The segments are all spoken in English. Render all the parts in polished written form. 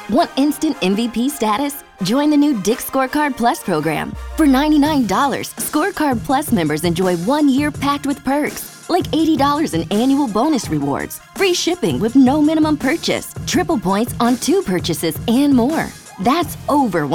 Want instant MVP status? Join the new Dick's Scorecard Plus program. For $99, Scorecard Plus members enjoy 1 year packed with perks, like $80 in annual bonus rewards, free shipping with no minimum purchase, triple points on 2 purchases, and more. That's over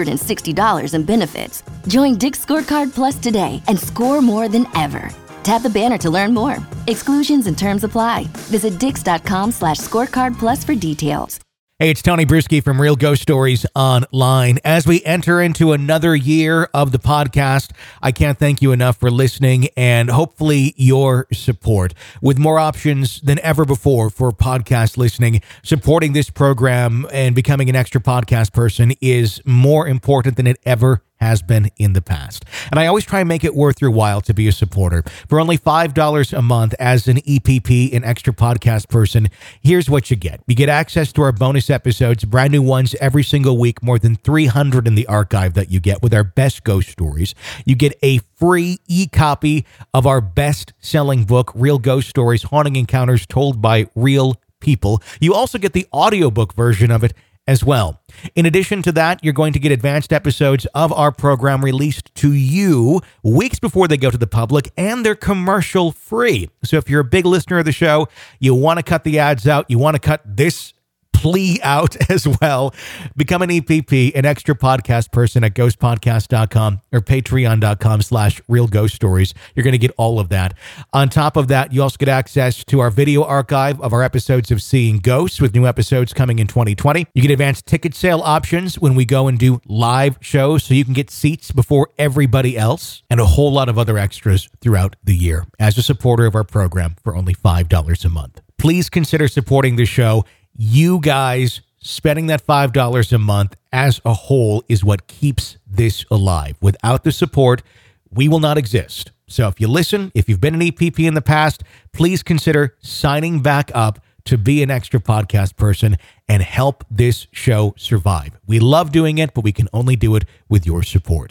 $160 in benefits. Join Dick's Scorecard Plus today and score more than ever. Tap the banner to learn more. Exclusions and terms apply. Visit dix.com/scorecard plus for details. Hey, it's Tony Bruschi from Real Ghost Stories Online. As we enter into another year of the podcast, I can't thank you enough for listening and hopefully your support. With more options than ever before for podcast listening, supporting this program and becoming an extra podcast person is more important than it ever has been in the past. And I always try and make it worth your while to be a supporter. For only $5 a month as an EPP, an extra podcast person, here's what you get. You get access to our bonus episodes, brand new ones every single week, more than 300 in the archive that you get with our best ghost stories. You get a free e-copy of our best-selling book, Real Ghost Stories, Haunting Encounters Told by Real People. You also get the audiobook version of it as well. In addition to that, you're going to get advanced episodes of our program released to you weeks before they go to the public, and they're commercial free. So if you're a big listener of the show, you want to cut the ads out, you want to cut this plea out as well, become an EPP, an extra podcast person at ghostpodcast.com or patreon.com/Real Ghost Stories. You're going to get all of that. On top of that, you also get access to our video archive of our episodes of Seeing Ghosts, with new episodes coming in 2020. You get advanced ticket sale options when we go and do live shows, so you can get seats before everybody else, and a whole lot of other extras throughout the year as a supporter of our program for only $5 a month. Please consider supporting the show. You guys spending that $5 a month as a whole is what keeps this alive. Without the support, we will not exist. So if you listen, if you've been an EPP in the past, please consider signing back up to be an extra podcast person and help this show survive. We love doing it, but we can only do it with your support.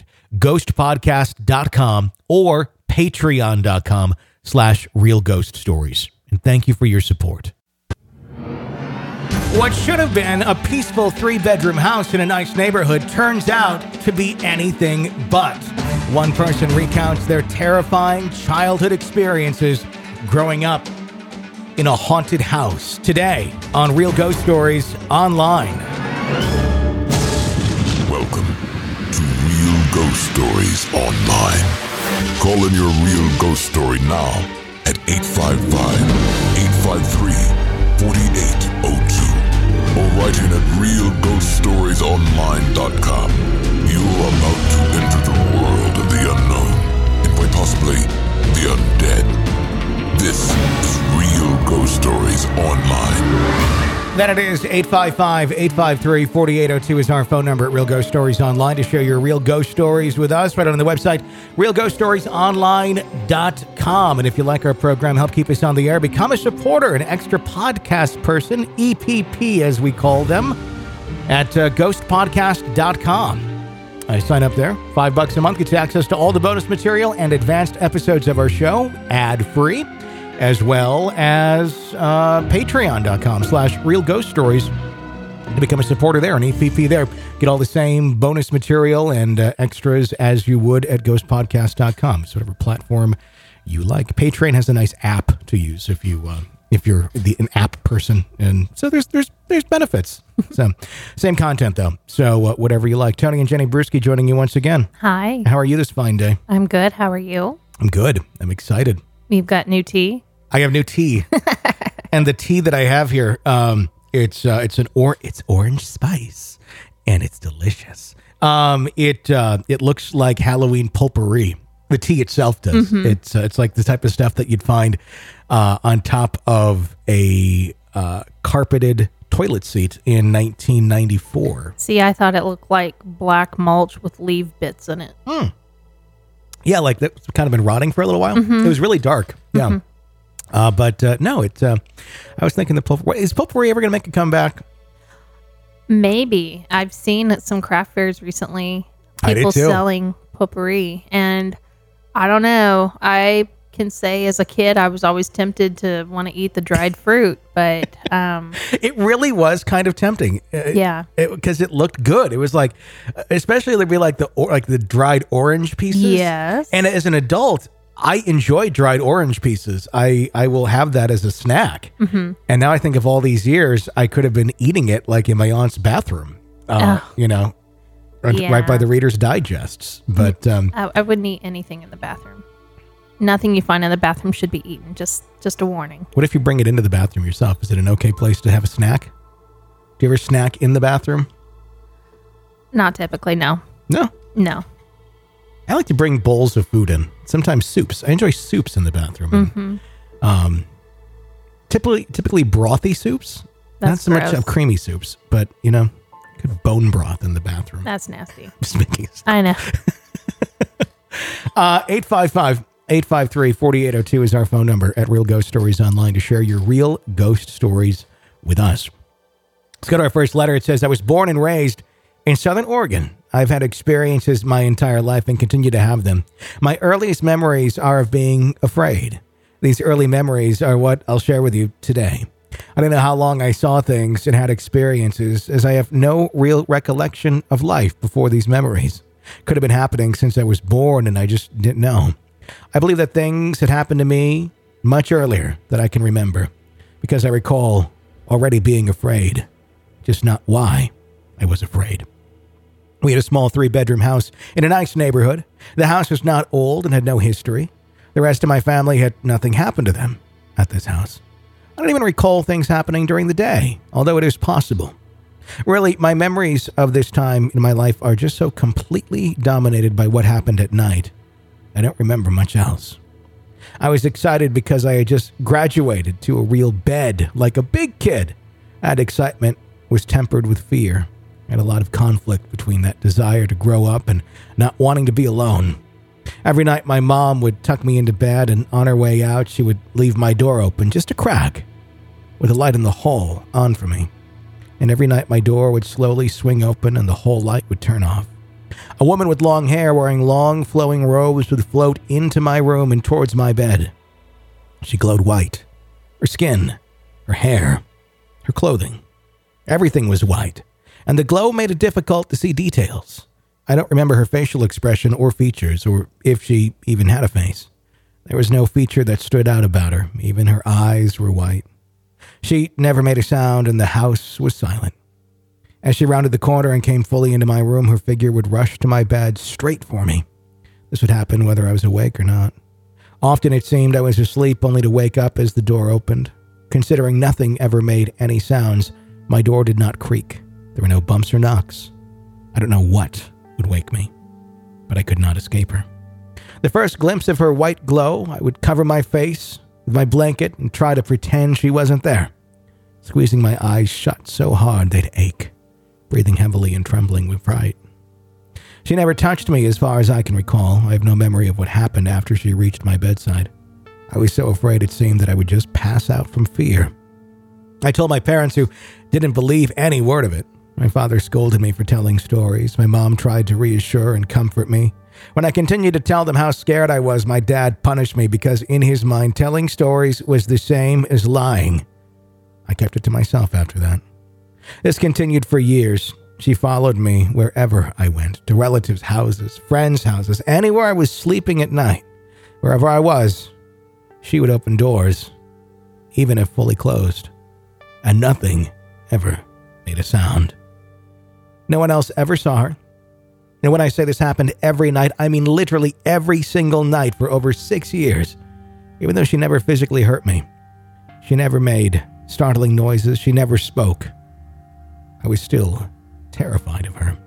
Ghostpodcast.com or patreon.com/Real Ghost Stories. And thank you for your support. What should have been a peaceful 3-bedroom house in a nice neighborhood turns out to be anything but. One person recounts their terrifying childhood experiences growing up in a haunted house. Today on Real Ghost Stories Online. Welcome to Real Ghost Stories Online. Call in your real ghost story now at 855-853-4802. Or write in at realghoststoriesonline.com. You are about to enter the world of the unknown, and quite possibly the undead. This is Real Ghost Stories Online. That it is. 855-853-4802 is our phone number at Real Ghost Stories Online to share your real ghost stories with us right on the website, realghoststoriesonline.com. And if you like our program, help keep us on the air, become a supporter, an extra podcast person, EPP as we call them, at ghostpodcast.com. I sign up there. $5 a month gets access to all the bonus material and advanced episodes of our show, ad-free, as well as patreon.com/Real Ghost Stories to become a supporter there, an EPP there. Get all the same bonus material and extras as you would at ghostpodcast.com. So whatever platform you like. Patreon has a nice app to use if you're an app person, and so there's benefits. So same content though. So whatever you like. Tony and Jenny Bruschi joining you once again. Hi. How are you this fine day? I'm good. How are you? I'm good. I'm excited. You've got new tea? I have new tea. And the tea that I have here, it's orange spice, and it's delicious. It looks like Halloween potpourri. The tea itself does. Mm-hmm. It's like the type of stuff that you'd find on top of a carpeted toilet seat in 1994. See, I thought it looked like black mulch with leaf bits in it. Yeah, like that's kind of been rotting for a little while. Mm-hmm. It was really dark. Yeah. Mm-hmm. But no, I was thinking is potpourri ever going to make a comeback? Maybe. I've seen at some craft fairs recently people selling potpourri, and I don't know. I can say as a kid, I was always tempted to want to eat the dried fruit, but it really was kind of tempting. Yeah, because it looked good. It was like, especially it'd be like the dried orange pieces. Yes. And as an adult, I enjoy dried orange pieces. I will have that as a snack. Mm-hmm. And now I think of all these years, I could have been eating it like in my aunt's bathroom, you know, right by the Reader's Digests. But I wouldn't eat anything in the bathroom. Nothing you find in the bathroom should be eaten. Just a warning. What if you bring it into the bathroom yourself? Is it an okay place to have a snack? Do you ever snack in the bathroom? Not typically, no. No? No. I like to bring bowls of food in. Sometimes soups. I enjoy soups in the bathroom. Mm-hmm. Typically brothy soups. Not so much of creamy soups, but, you know, good bone broth in the bathroom. That's nasty. Just making I know. 855-853-4802 is our phone number at Real Ghost Stories Online to share your real ghost stories with us. Let's go to our first letter. It says, I was born and raised in Southern Oregon. I've had experiences my entire life and continue to have them. My earliest memories are of being afraid. These early memories are what I'll share with you today. I don't know how long I saw things and had experiences, as I have no real recollection of life before these memories. Could have been happening since I was born and I just didn't know. I believe that things had happened to me much earlier than I can remember, because I recall already being afraid, just not why I was afraid. We had a small 3-bedroom house in a nice neighborhood. The house was not old and had no history. The rest of my family had nothing happen to them at this house. I don't even recall things happening during the day, although it is possible. Really, my memories of this time in my life are just so completely dominated by what happened at night. I don't remember much else. I was excited because I had just graduated to a real bed, like a big kid. That excitement was tempered with fear. I had a lot of conflict between that desire to grow up and not wanting to be alone. Every night my mom would tuck me into bed, and on her way out she would leave my door open, just a crack, with a light in the hall on for me. And every night my door would slowly swing open and the whole light would turn off. A woman with long hair wearing long flowing robes would float into my room and towards my bed. She glowed white. Her skin, her hair, her clothing. Everything was white, and the glow made it difficult to see details. I don't remember her facial expression or features, or if she even had a face. There was no feature that stood out about her. Even her eyes were white. She never made a sound, and the house was silent. As she rounded the corner and came fully into my room, her figure would rush to my bed straight for me. This would happen whether I was awake or not. Often it seemed I was asleep, only to wake up as the door opened. Considering nothing ever made any sounds, my door did not creak. There were no bumps or knocks. I don't know what would wake me, but I could not escape her. The first glimpse of her white glow, I would cover my face with my blanket and try to pretend she wasn't there, squeezing my eyes shut so hard they'd ache, breathing heavily and trembling with fright. She never touched me as far as I can recall. I have no memory of what happened after she reached my bedside. I was so afraid it seemed that I would just pass out from fear. I told my parents, who didn't believe any word of it. My father scolded me for telling stories. My mom tried to reassure and comfort me. When I continued to tell them how scared I was, my dad punished me because in his mind, telling stories was the same as lying. I kept it to myself after that. This continued for years. She followed me wherever I went, to relatives' houses, friends' houses, anywhere I was sleeping at night. Wherever I was, she would open doors, even if fully closed, and nothing ever made a sound. No one else ever saw her. And when I say this happened every night, I mean literally every single night for over 6 years. Even though she never physically hurt me, she never made startling noises, she never spoke, I was still terrified of her.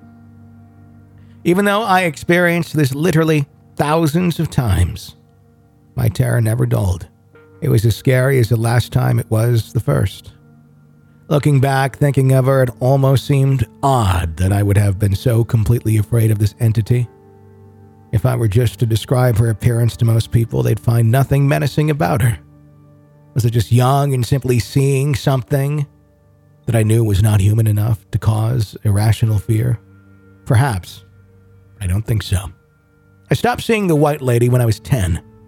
Even though I experienced this literally thousands of times, my terror never dulled. It was as scary as the last time it was the first. Looking back, thinking of her, it almost seemed odd that I would have been so completely afraid of this entity. If I were just to describe her appearance to most people, they'd find nothing menacing about her. Was it just young and simply seeing something that I knew was not human enough to cause irrational fear? Perhaps. I don't think so. I stopped seeing the white lady when I was 10.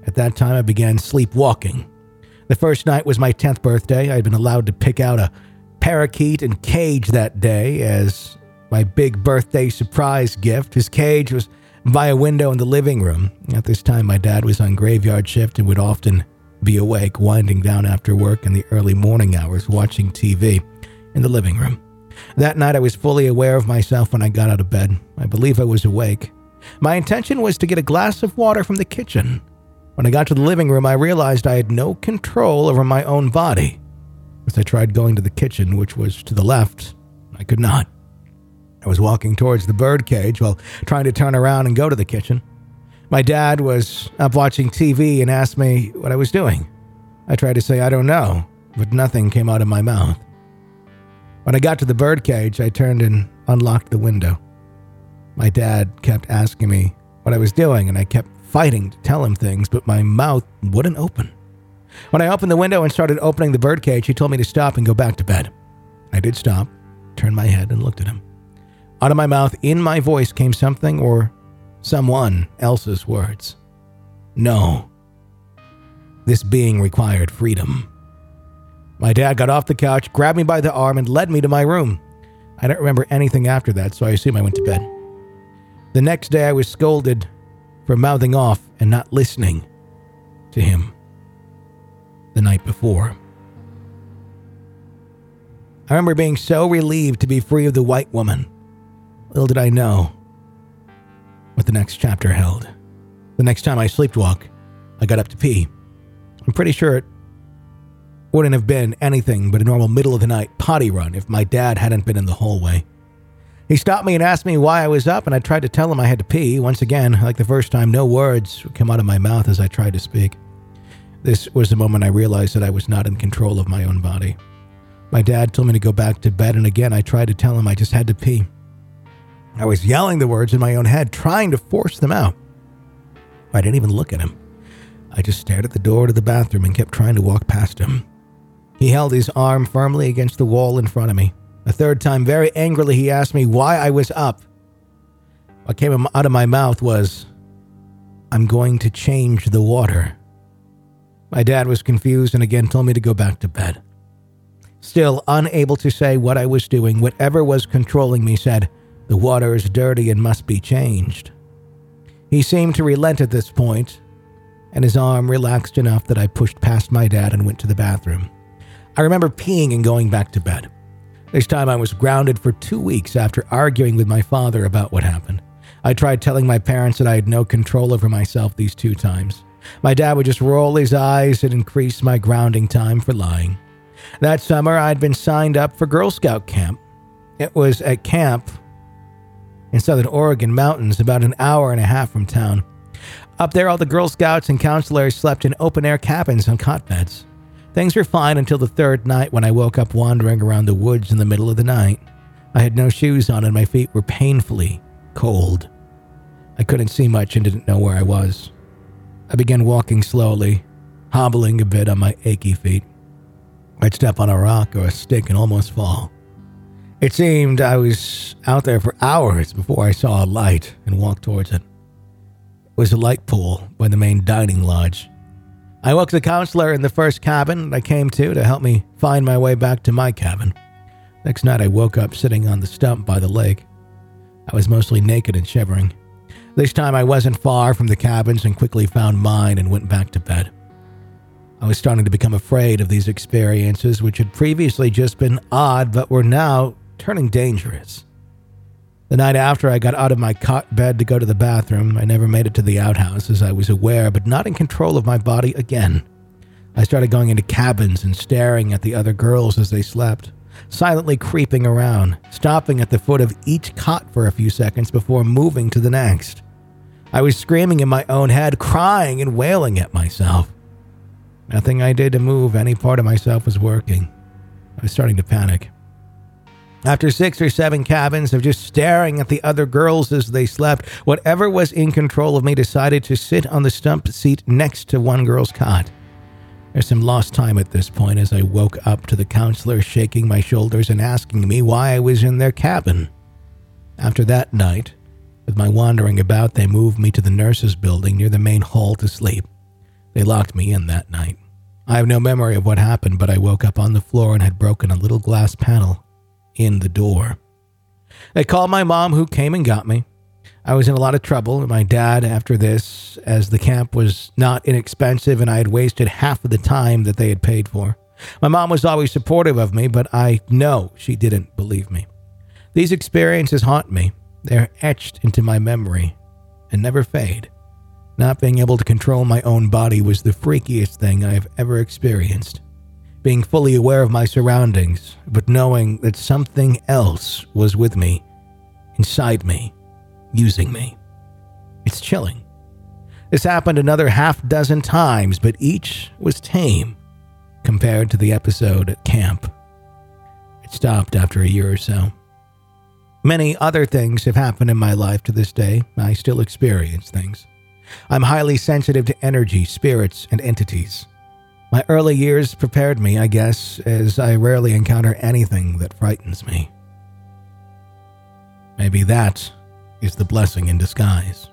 At that time, I began sleepwalking. The first night was my 10th birthday. I had been allowed to pick out a parakeet and cage that day as my big birthday surprise gift. His cage was by a window in the living room. At this time, my dad was on graveyard shift and would often be awake, winding down after work in the early morning hours, watching TV in the living room. That night, I was fully aware of myself when I got out of bed. I believe I was awake. My intention was to get a glass of water from the kitchen. When I got to the living room, I realized I had no control over my own body. As I tried going to the kitchen, which was to the left, I could not. I was walking towards the bird cage while trying to turn around and go to the kitchen. My dad was up watching TV and asked me what I was doing. I tried to say I don't know, but nothing came out of my mouth. When I got to the bird cage, I turned and unlocked the window. My dad kept asking me what I was doing, and I kept fighting to tell him things, but my mouth wouldn't open. When I opened the window and started opening the bird cage, he told me to stop and go back to bed. I did stop, turned my head, and looked at him. Out of my mouth, in my voice, came something or someone else's words. No. This being required freedom. My dad got off the couch, grabbed me by the arm, and led me to my room. I don't remember anything after that, so I assume I went to bed. The next day, I was scolded for mouthing off and not listening to him the night before. I remember being so relieved to be free of the white woman. Little did I know what the next chapter held. The next time I sleepwalk, I got up to pee. I'm pretty sure it wouldn't have been anything but a normal middle-of-the-night potty run if my dad hadn't been in the hallway. He stopped me and asked me why I was up, and I tried to tell him I had to pee. Once again, like the first time, no words would come out of my mouth as I tried to speak. This was the moment I realized that I was not in control of my own body. My dad told me to go back to bed, and again, I tried to tell him I just had to pee. I was yelling the words in my own head, trying to force them out. I didn't even look at him. I just stared at the door to the bathroom and kept trying to walk past him. He held his arm firmly against the wall in front of me. A third time, very angrily, he asked me why I was up. What came out of my mouth was, "I'm going to change the water." My dad was confused and again told me to go back to bed. Still unable to say what I was doing, whatever was controlling me said, "The water is dirty and must be changed." He seemed to relent at this point, and his arm relaxed enough that I pushed past my dad and went to the bathroom. I remember peeing and going back to bed. This time I was grounded for 2 weeks after arguing with my father about what happened. I tried telling my parents that I had no control over myself these 2 times. My dad would just roll his eyes and increase my grounding time for lying. That summer, I'd been signed up for Girl Scout camp. It was at camp in southern Oregon mountains, about an hour and a half from town. Up there, all the Girl Scouts and counselors slept in open-air cabins on cot beds. Things were fine until the third night when I woke up wandering around the woods in the middle of the night. I had no shoes on and my feet were painfully cold. I couldn't see much and didn't know where I was. I began walking slowly, hobbling a bit on my achy feet. I'd step on a rock or a stick and almost fall. It seemed I was out there for hours before I saw a light and walked towards it. It was a light pool by the main dining lodge. I woke the counselor in the first cabin I came to help me find my way back to my cabin. Next night I woke up sitting on the stump by the lake. I was mostly naked and shivering. This time I wasn't far from the cabins and quickly found mine and went back to bed. I was starting to become afraid of these experiences, which had previously just been odd but were now turning dangerous. The night after I got out of my cot bed to go to the bathroom, I never made it to the outhouse as I was aware but not in control of my body again. I started going into cabins and staring at the other girls as they slept, silently creeping around, stopping at the foot of each cot for a few seconds before moving to the next. I was screaming in my own head, crying and wailing at myself. Nothing I did to move any part of myself was working. I was starting to panic. After 6 or 7 cabins of just staring at the other girls as they slept, whatever was in control of me decided to sit on the stump seat next to one girl's cot. There's some lost time at this point as I woke up to the counselor shaking my shoulders and asking me why I was in their cabin. After that night, with my wandering about, they moved me to the nurses' building near the main hall to sleep. They locked me in that night. I have no memory of what happened, but I woke up on the floor and had broken a little glass panel in the door. They called my mom, who came and got me. I was in a lot of trouble, and my dad after this, as the camp was not inexpensive and I had wasted half of the time that they had paid for. My mom was always supportive of me, but I know she didn't believe me. These experiences haunt me. They're etched into my memory and never fade. Not being able to control my own body was the freakiest thing I have ever experienced. Being fully aware of my surroundings, but knowing that something else was with me, inside me, using me. It's chilling. This happened another half dozen times, but each was tame compared to the episode at camp. It stopped after a year or so. Many other things have happened in my life to this day. I still experience things. I'm highly sensitive to energy, spirits, and entities. My early years prepared me, I guess, as I rarely encounter anything that frightens me. Maybe that is the blessing in disguise.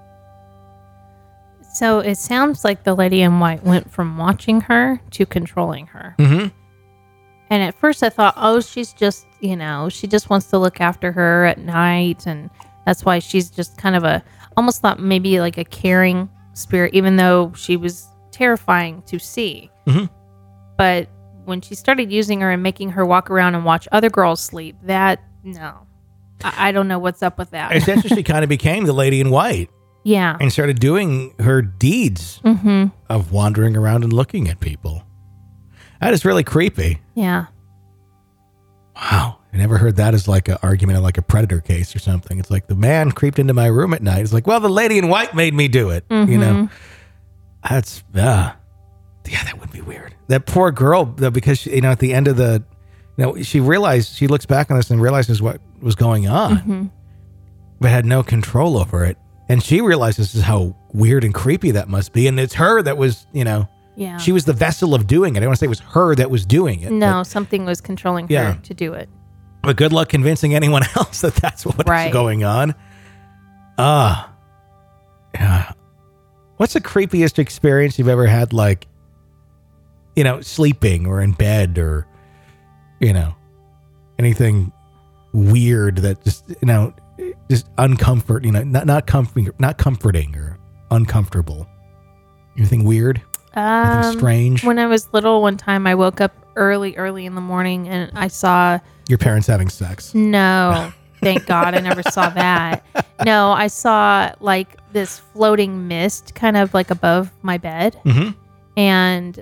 So it sounds like the lady in white went from watching her to controlling her. Mm-hmm. And at first I thought, oh, she's just, she just wants to look after her at night. And that's why she's just kind of almost thought maybe like a caring spirit, even though she was terrifying to see. Mm-hmm. But when she started using her and making her walk around and watch other girls sleep, no. I don't know what's up with that. Essentially, she kind of became the lady in white. Yeah. And started doing her deeds of wandering around and looking at people. That is really creepy. Yeah. Wow. I never heard that as like an argument of like a predator case or something. It's like the man creeped into my room at night. It's like, well, the lady in white made me do it. That's, that would be weird. That poor girl, though, because, she, at the end of she realized, she looks back on this and realizes what was going on, but had no control over it. And she realizes this is how weird and creepy that must be. And it's her that was, yeah. She was the vessel of doing it. I don't want to say it was her that was doing it. No, something was controlling her to do it. But good luck convincing anyone else that that's what is going on. What's the creepiest experience you've ever had, like, sleeping or in bed or, anything weird that just, just not comforting or uncomfortable? Anything weird? Anything strange? When I was little, one time I woke up early in the morning and I saw... Your parents having sex? No, thank God I never saw that. No, I saw like this floating mist kind of like above my bed. Mm-hmm. And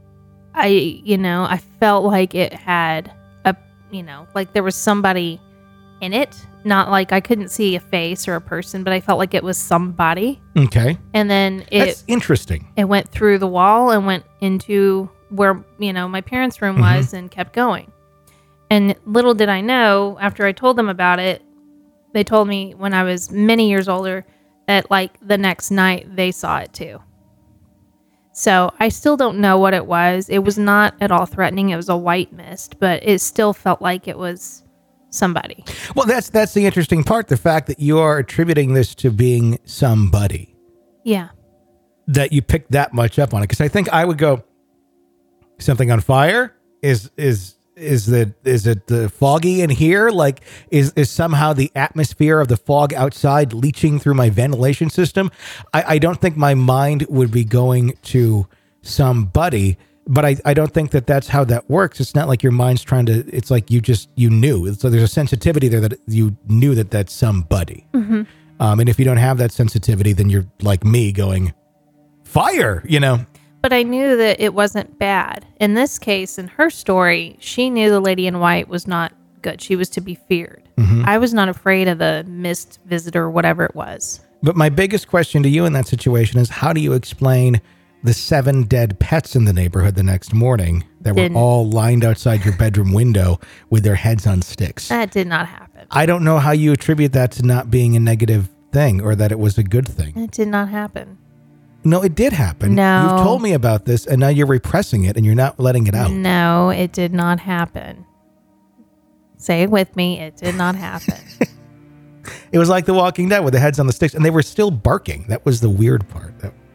I felt like it had like there was somebody in it. Not like I couldn't see a face or a person, but I felt like it was somebody. Okay. And then that's interesting. It went through the wall and went into where, my parents' room was and kept going. And little did I know, after I told them about it, they told me when I was many years older that like the next night they saw it too. So I still don't know what it was. It was not at all threatening. It was a white mist, but it still felt like it was somebody. Well, that's the interesting part. The fact that you are attributing this to being somebody. Yeah. That you picked that much up on it. Because I think I would go, something on fire? Is it the foggy in here? Like, is somehow the atmosphere of the fog outside leaching through my ventilation system? I don't think my mind would be going to somebody, but I don't think that that's how that works. It's not like your mind's trying to, it's like you knew. So there's a sensitivity there that you knew that that's somebody. Mm-hmm. And if you don't have that sensitivity, then you're like me going, fire, But I knew that it wasn't bad. In this case, in her story, she knew the lady in white was not good. She was to be feared. Mm-hmm. I was not afraid of the mist visitor, whatever it was. But my biggest question to you in that situation is, how do you explain the 7 dead pets in the neighborhood the next morning that were all lined outside your bedroom window with their heads on sticks? That did not happen. I don't know how you attribute that to not being a negative thing or that it was a good thing. It did not happen. No, it did happen. No. You've told me about this, and now you're repressing it, and you're not letting it out. No, it did not happen. Say it with me. It did not happen. It was like The Walking Dead with the heads on the sticks, and they were still barking. That was the weird part.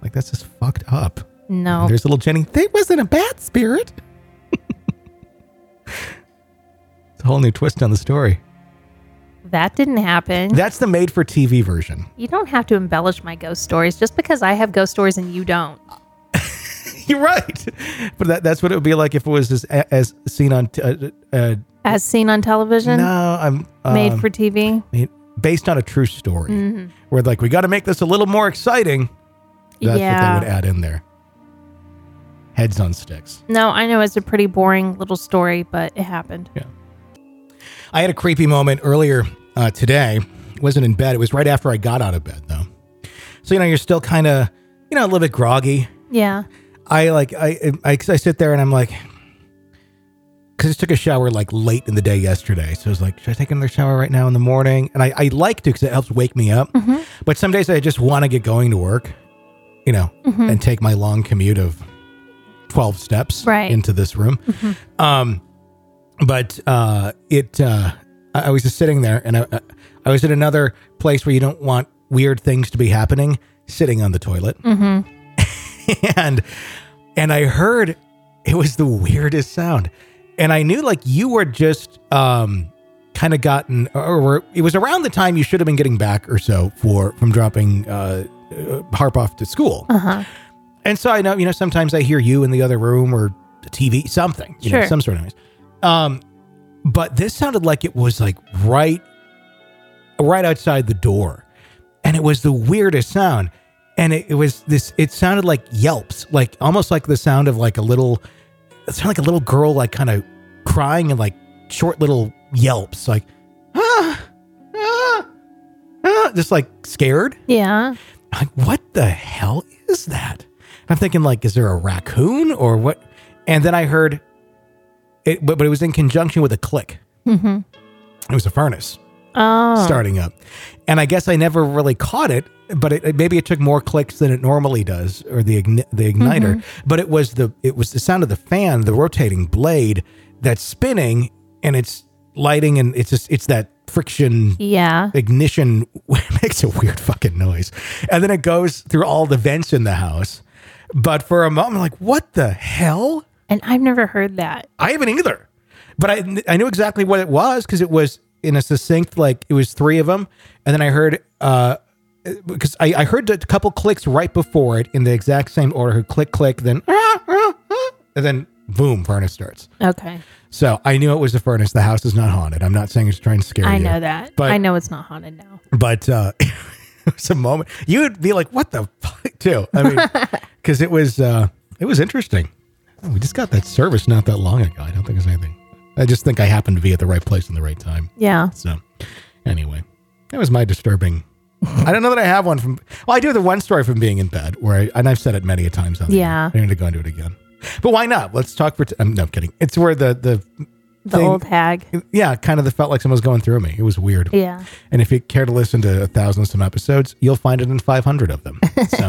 Like, that's just fucked up. No. And there's little Jenny. They wasn't a bad spirit. It's a whole new twist on the story. That didn't happen. That's the made-for-TV version. You don't have to embellish my ghost stories just because I have ghost stories and you don't. You're right. But that's what it would be like if it was as seen on... As seen on television? No, I'm... made for TV? Based on a true story. Where, like, we got to make this a little more exciting. That's what they would add in there. Heads on sticks. No, I know it's a pretty boring little story, but it happened. Yeah. I had a creepy moment earlier today. It wasn't in bed. It was right after I got out of bed, though. So, you're still kind of, a little bit groggy. Yeah. I sit there and I'm like, because I took a shower like late in the day yesterday. So I was like, should I take another shower right now in the morning? And I like to because it helps wake me up. Mm-hmm. But some days I just want to get going to work, and take my long commute of 12 steps into this room. Mm-hmm. But I was just sitting there and I was at another place where you don't want weird things to be happening, sitting on the toilet. Mm-hmm. and I heard it was the weirdest sound. And I knew like you were just kind of gotten, or it was around the time you should have been getting back or so from dropping Harp off to school. Uh-huh. And so I know, sometimes I hear you in the other room or the TV, something, some sort of noise. But this sounded like it was like right outside the door. And it was the weirdest sound. And it sounded like yelps, like almost like the sound of like it sounded like a little girl, like kind of crying and like short little yelps, like, just like scared. Yeah. Like, what the hell is that? I'm thinking like, is there a raccoon or what? And then I heard it, but it was in conjunction with a click. Mm-hmm. It was a furnace starting up. And I guess I never really caught it, but maybe it took more clicks than it normally does, or the igniter. Mm-hmm. But it was the sound of the fan, the rotating blade that's spinning, and it's lighting, and it's that friction ignition makes a weird fucking noise. And then it goes through all the vents in the house. But for a moment, I'm like, what the hell? And I've never heard that. I haven't either. But I knew exactly what it was because it was in a succinct, like it was three of them. And then I heard, because I heard a couple clicks right before it in the exact same order. Click, click, then, and then boom, furnace starts. Okay. So I knew it was the furnace. The house is not haunted. I'm not saying it's trying to scare you. I know that. But I know it's not haunted now. But it was a moment. You would be like, what the fuck, too? I mean, because it was interesting. We just got that service not that long ago. I don't think it's anything. I just think I happened to be at the right place in the right time. Yeah. So anyway, that was my disturbing. I don't know that I have one from. Well, I do have the one story from being in bed where and I've said it many a times. I need to go into it again. But why not? Let's talk for. No, I'm kidding. It's where the old hag. Yeah, kind of felt like someone was going through me. It was weird. Yeah. And if you care to listen to 1,000 some episodes, you'll find it in 500 of them. So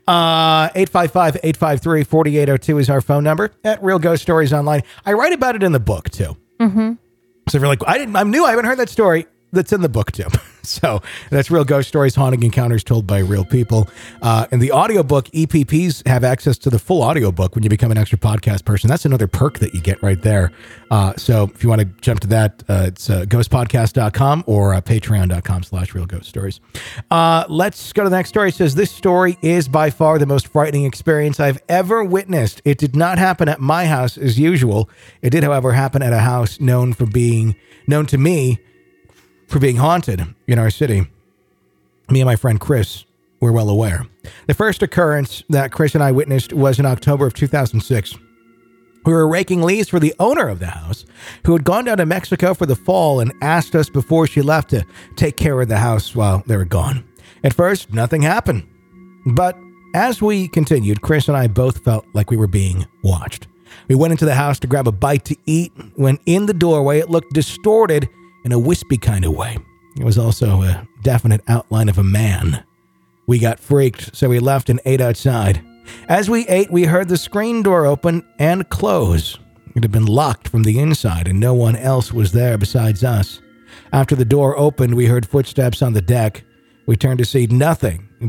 855-853-4802 is our phone number at Real Ghost Stories Online. I write about it in the book too. Mm-hmm. So if you're like, I'm new, I haven't heard that story. That's in the book too. So that's Real Ghost Stories, Haunting Encounters Told by Real People. In the audiobook, EPPs have access to the full audiobook when you become an extra podcast person. That's another perk that you get right there. So if you want to jump to that, it's ghostpodcast.com or patreon.com/Real Ghost Stories. Let's go to the next story. It says, this story is by far the most frightening experience I've ever witnessed. It did not happen at my house as usual. It did, however, happen at a house known to me for being haunted in our city. Me and my friend Chris were well aware. The first occurrence that Chris and I witnessed was in October of 2006. We were raking leaves for the owner of the house, who had gone down to Mexico for the fall and asked us before she left to take care of the house while they were gone. At first, nothing happened. But as we continued, Chris and I both felt like we were being watched. We went into the house to grab a bite to eat. When in the doorway, it looked distorted in a wispy kind of way. It was also a definite outline of a man. We got freaked, so we left and ate outside. As we ate, we heard the screen door open and close. It had been locked from the inside, and no one else was there besides us. After the door opened, we heard footsteps on the deck. We turned to see nothing, but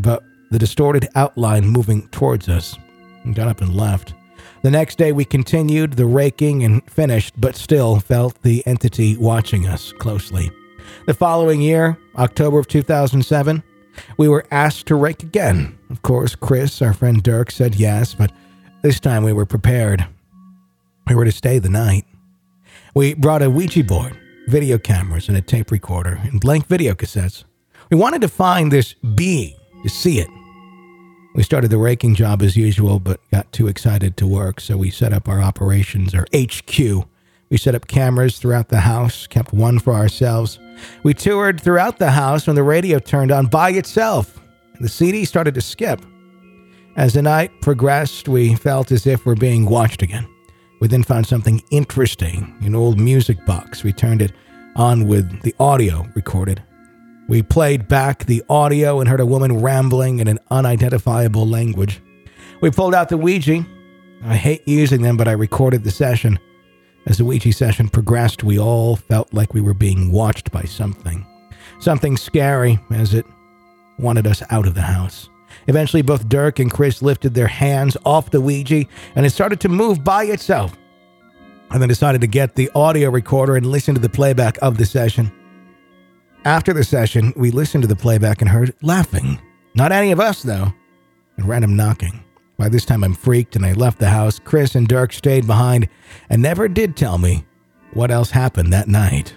the distorted outline moving towards us, and got up and left. The next day we continued the raking and finished, but still felt the entity watching us closely. The following year, October of 2007, we were asked to rake again. Of course, Chris, our friend Dirk, said yes, but this time we were prepared. We were to stay the night. We brought a Ouija board, video cameras, and a tape recorder, and blank video cassettes. We wanted to find this being, to see it. We started the raking job as usual, but got too excited to work, so we set up our operations, our HQ. We set up cameras throughout the house, kept one for ourselves. We toured throughout the house when the radio turned on by itself, and the CD started to skip. As the night progressed, we felt as if we're being watched again. We then found something interesting, an old music box. We turned it on with the audio recorded. We played back the audio and heard a woman rambling in an unidentifiable language. We pulled out the Ouija. I hate using them, but I recorded the session. As the Ouija session progressed, we all felt like we were being watched by something. Something scary, as it wanted us out of the house. Eventually, both Dirk and Chris lifted their hands off the Ouija, and it started to move by itself. I then decided to get the audio recorder and listen to the playback of the session. After the session, we listened to the playback and heard laughing. Not any of us, though, and random knocking. By this time, I'm freaked, and I left the house. Chris and Dirk stayed behind and never did tell me what else happened that night.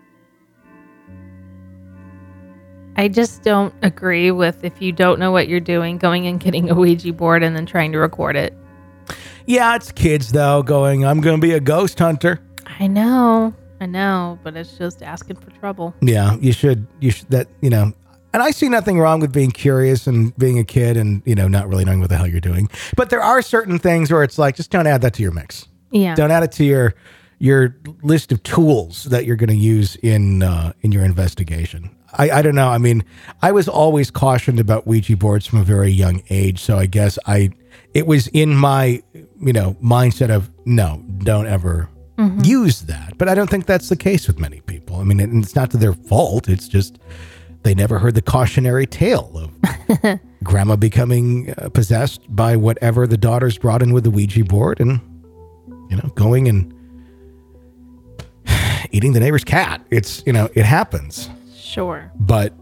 I just don't agree with, if you don't know what you're doing, going and getting a Ouija board and then trying to record it. Yeah, it's kids, though, going, I'm going to be a ghost hunter. I know, but it's just asking for trouble. Yeah, you should, and I see nothing wrong with being curious and being a kid and, not really knowing what the hell you're doing. But there are certain things where it's like, just don't add that to your mix. Yeah. Don't add it to your list of tools that you're going to use in your investigation. I don't know. I mean, I was always cautioned about Ouija boards from a very young age. So I guess it was in my, mindset of, no, don't ever use that. But I don't think that's the case with many people. I mean, it's not to their fault. It's just they never heard the cautionary tale of grandma becoming possessed by whatever the daughters brought in with the Ouija board and, going and eating the neighbor's cat. It's, it happens. Sure. But,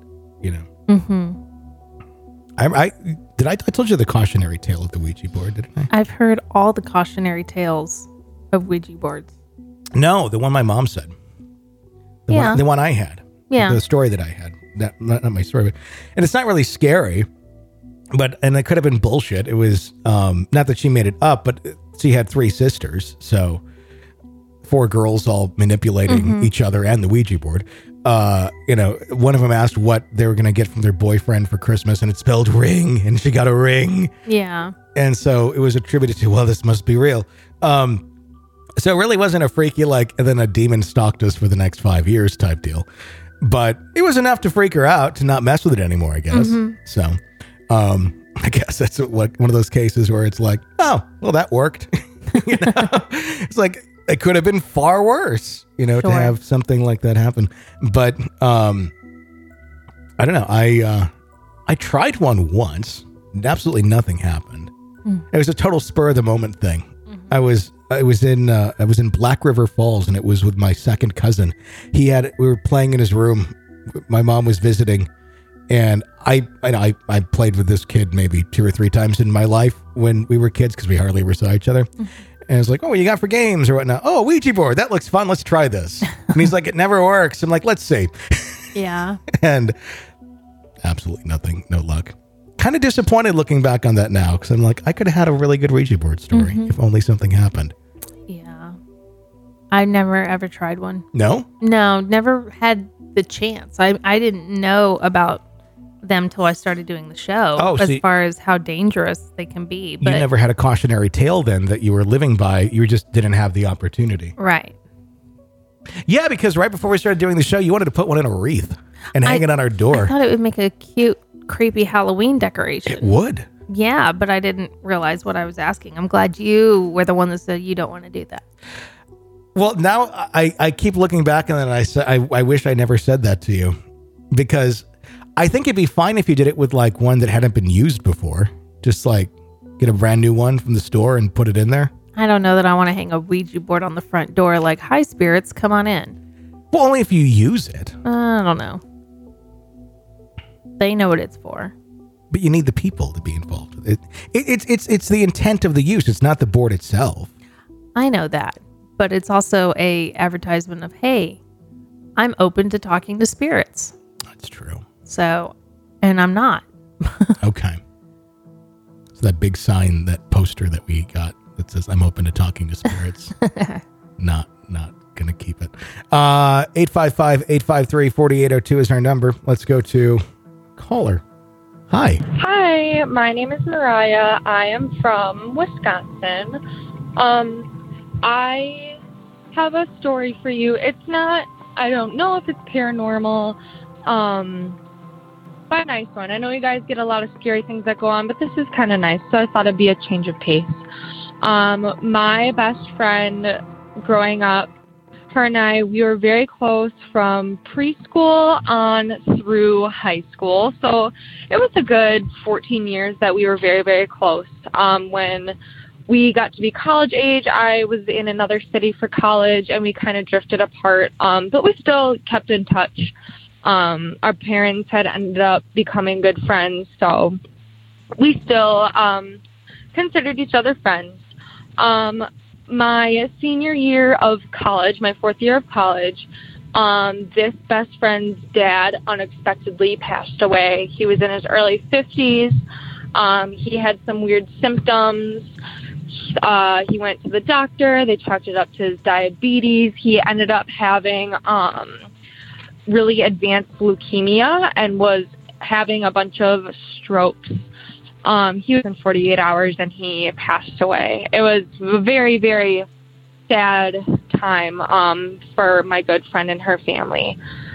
I told you the cautionary tale of the Ouija board, didn't I? I've heard all the cautionary tales of Ouija boards. No, the one my mom said. The one I had. Yeah. The story that I had. Not my story, but, and it's not really scary, and it could have been bullshit. It was, not that she made it up, but she had 3 sisters. So 4 girls all manipulating each other and the Ouija board. One of them asked what they were going to get from their boyfriend for Christmas, and it spelled ring, and she got a ring. Yeah. And so it was attributed to, well, this must be real. So it really wasn't a freaky, and then a demon stalked us for the next 5 years type deal. But it was enough to freak her out to not mess with it anymore, I guess. So, I guess that's one of those cases where it's like, oh, well, that worked. It's like, it could have been far worse, Sure. to have something like that happen. But I don't know. I tried one once. Absolutely nothing happened. It was a total spur of the moment thing. I was in Black River Falls, and it was with my second cousin. We were playing in his room. My mom was visiting, and I played with this kid maybe 2 or 3 times in my life when we were kids, because we hardly ever saw each other. And it's like, oh, what you got for games or whatnot? Oh, Ouija board. That looks fun. Let's try this. And he's like, it never works. I'm like, let's see. Yeah. And absolutely nothing. No luck. Kind of disappointed looking back on that now, because I'm like, I could have had a really good Ouija board story if only something happened. Yeah. I've never ever tried one. No? No, never had the chance. I didn't know about them till I started doing the show, as far as how dangerous they can be. But you never had a cautionary tale then that you were living by. You just didn't have the opportunity. Right. Yeah, because right before we started doing the show, you wanted to put one in a wreath and hang it on our door. I thought it would make a cute, creepy Halloween decoration. It would. Yeah, but I didn't realize what I was asking. I'm glad you were the one that said you don't want to do that. Well, now I keep looking back, and then I wish I never said that to you, because I think it'd be fine if you did it with like one that hadn't been used before. Just like get a brand new one from the store and put it in there. I don't know that I want to hang a Ouija board on the front door like, hi, spirits, come on in. Well, only if you use it. I don't know. They know what it's for. But you need the people to be involved. It's the intent of the use. It's not the board itself. I know that. But it's also a advertisement of, hey, I'm open to talking to spirits. That's true. So, and I'm not. Okay. So that big sign, that poster that we got that says, I'm open to talking to spirits. Not going to keep it. 855-853-4802 is our number. Let's go to caller. Hi. Hi, my name is Mariah. I am from Wisconsin. I have a story for you. It's not, I don't know if it's paranormal, but a nice one. I know you guys get a lot of scary things that go on, but this is kind of nice, so I thought it'd be a change of pace. My best friend growing up, her and I, we were very close from preschool on through high school. So it was a good 14 years that we were very, very close. When we got to be college age, I was in another city for college, and we kind of drifted apart. But we still kept in touch. Our parents had ended up becoming good friends, so we still considered each other friends. My senior year of college, my fourth year of college, this best friend's dad unexpectedly passed away. He was in his early 50s. He had some weird symptoms. He went to the doctor. They chalked it up to his diabetes. He ended up having really advanced leukemia and was having a bunch of strokes. He was in 48 hours and he passed away. It was a very, very sad time for my good friend and her family.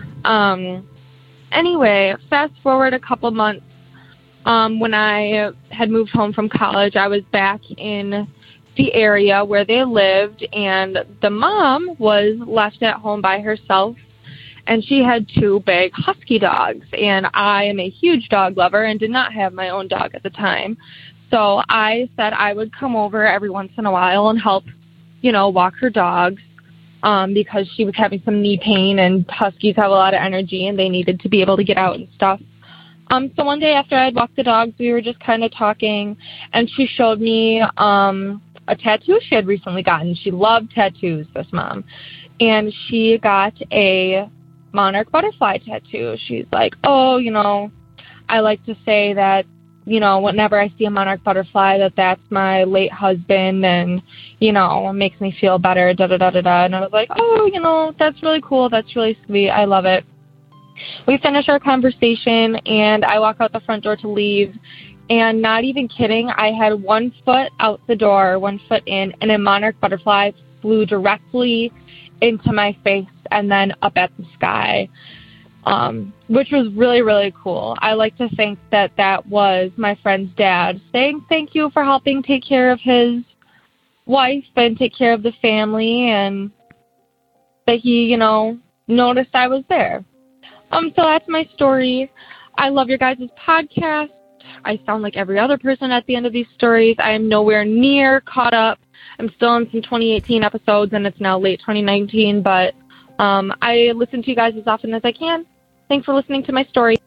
Anyway, fast forward a couple months. When I had moved home from college, I was back in the area where they lived, and the mom was left at home by herself. And she had two big husky dogs, and I am a huge dog lover and did not have my own dog at the time. So I said I would come over every once in a while and help, walk her dogs because she was having some knee pain, and huskies have a lot of energy and they needed to be able to get out and stuff. So one day after I had walked the dogs, we were just kind of talking, and she showed me a tattoo she had recently gotten. She loved tattoos, this mom. And she got a monarch butterfly tattoo. She's like, oh, I like to say that, whenever I see a monarch butterfly, that's my late husband, and, it makes me feel better, da-da-da-da-da. And I was like, oh, that's really cool. That's really sweet. I love it. We finish our conversation, and I walk out the front door to leave, and not even kidding, I had 1 foot out the door, 1 foot in, and a monarch butterfly flew directly into my face and then up at the sky, which was really, really cool. I like to think that was my friend's dad saying thank you for helping take care of his wife and take care of the family, and that he, noticed I was there. So that's my story. I love your guys' podcast. I sound like every other person at the end of these stories. I am nowhere near caught up. I'm still in some 2018 episodes, and it's now late 2019, but I listen to you guys as often as I can. Thanks for listening to my story.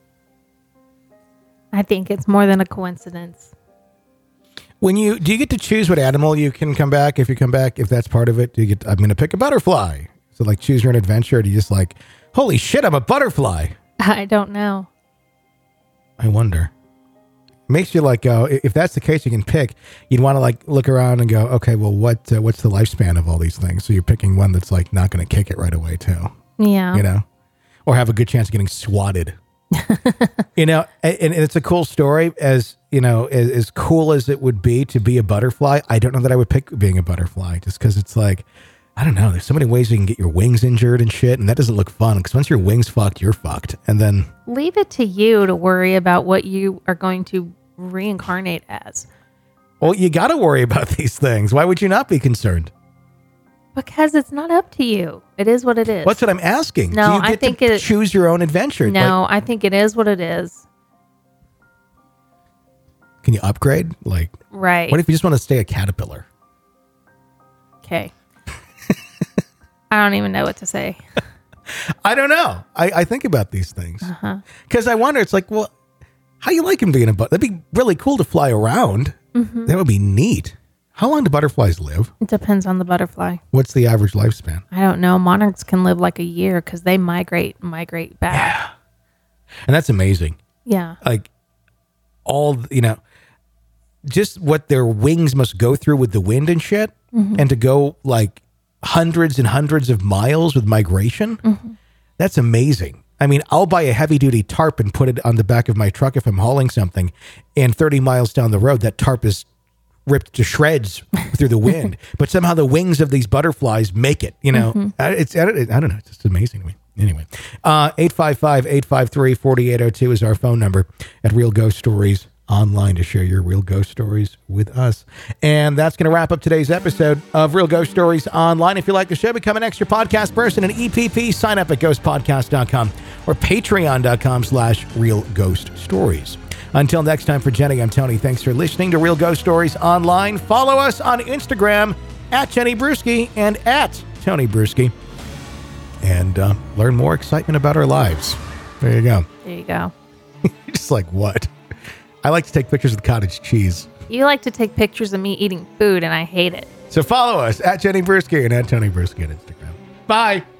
I think it's more than a coincidence. Do you get to choose what animal you can come back? If you come back, if that's part of it, I'm going to pick a butterfly. So like choose your own adventure. Or do you just like, holy shit, I'm a butterfly? I don't know. I wonder. Makes you like go, if that's the case, you can pick. You'd want to like look around and go, okay, well, what's the lifespan of all these things? So you're picking one that's like not going to kick it right away too. Yeah. Or have a good chance of getting swatted. And it's a cool story. As cool as it would be to be a butterfly, I don't know that I would pick being a butterfly, just because it's like, I don't know. There's so many ways you can get your wings injured and shit, and that doesn't look fun, because once your wings fucked, you're fucked. And then leave it to you to worry about what you are going to reincarnate as. Well, you got to worry about these things. Why would you not be concerned? Because it's not up to you. It is what it is. What's what I'm asking? No, Do you get I think to choose your own adventure? No, I think it is what it is. Can you upgrade? Like, right. What if you just want to stay a caterpillar? Okay. I don't even know what to say. I don't know. I think about these things. Because I wonder, it's like, well, how you liking being a butterfly? That'd be really cool to fly around. That would be neat. How long do butterflies live? It depends on the butterfly. What's the average lifespan? I don't know. Monarchs can live like a year because they migrate back. Yeah. And that's amazing. Yeah. Like all, just what their wings must go through with the wind and shit. And to go like hundreds and hundreds of miles with migration. That's amazing. I mean, I'll buy a heavy duty tarp and put it on the back of my truck if I'm hauling something. And 30 miles down the road, that tarp is ripped to shreds through the wind, but somehow the wings of these butterflies make it, it's, I don't know. It's just amazing to me. Anyway, 855-853-4802 is our phone number at Real Ghost Stories Online to share your real ghost stories with us. And that's going to wrap up today's episode of Real Ghost Stories Online. If you like the show, become an extra podcast person, an EPP, sign up at ghostpodcast.com or patreon.com/Real Ghost Stories. Until next time, for Jenny, I'm Tony. Thanks for listening to Real Ghost Stories Online. Follow us on Instagram at Jenny Brewski and at Tony Brewski. And learn more excitement about our lives. There you go. There you go. You're just like, what? I like to take pictures of the cottage cheese. You like to take pictures of me eating food, and I hate it. So follow us at Jenny Brewski and at Tony Brewski on Instagram. Bye.